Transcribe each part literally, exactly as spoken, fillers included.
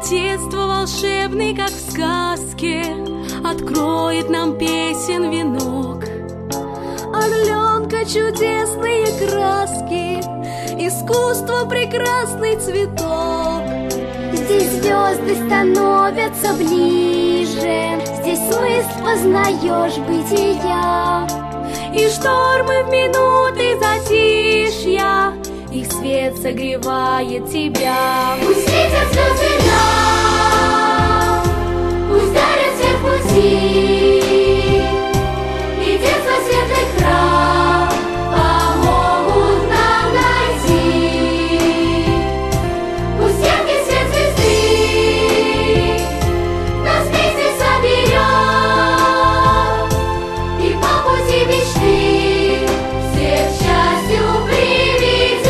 Детство волшебный, как в сказке, откроет нам песен венок. Орленка чудесные краски, искусство прекрасный цветок. Здесь звезды становятся ближе, здесь смысл познаешь бытия. И штормы в минуты затишья, их свет согревает тебя. Пусть светят звезды нам, пусть дарят свет пути, и детство светлый храм помогут нам найти. Пусть яркий свет звезды нас вместе соберет, и по пути мечты всех к счастью приведет.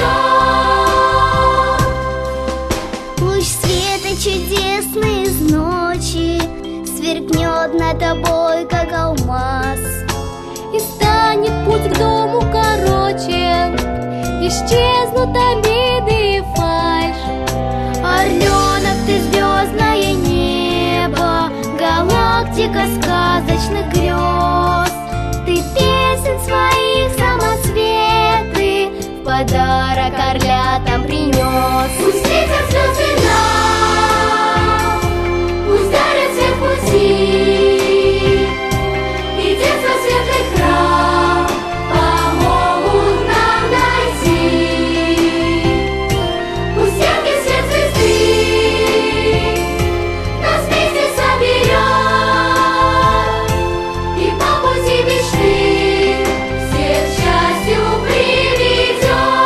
Луч света чудесный из ночи сверкнет над тобой, как алмаз, И станет путь к дому короче, исчезнут обиды и фальшь. Орленок, ты звездное небо, галактика сказочных грез. Ты песен своих самоцветы в подарок орлятам принес. Пусть светят звезды нам, пусть дарят свет пути, и детство светлый храм помогут нам найти. Пусть яркий свет звезды нас вместе соберет, и по пути мечты всех к счастью приведет.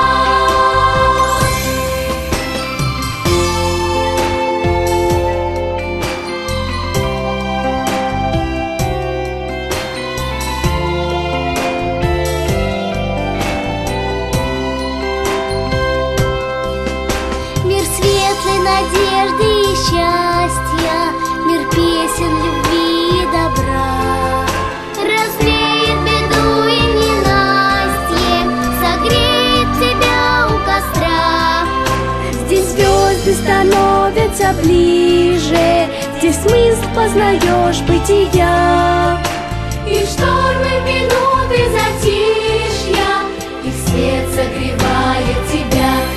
Мир светлой надежды и счастья, мир песен любви и добра. Развеет беду и ненастье, согреет тебя у костра. Здесь звезды становятся ближе, здесь смысл познаешь бытия. И штормы минуты затишья, их свет согревает тебя.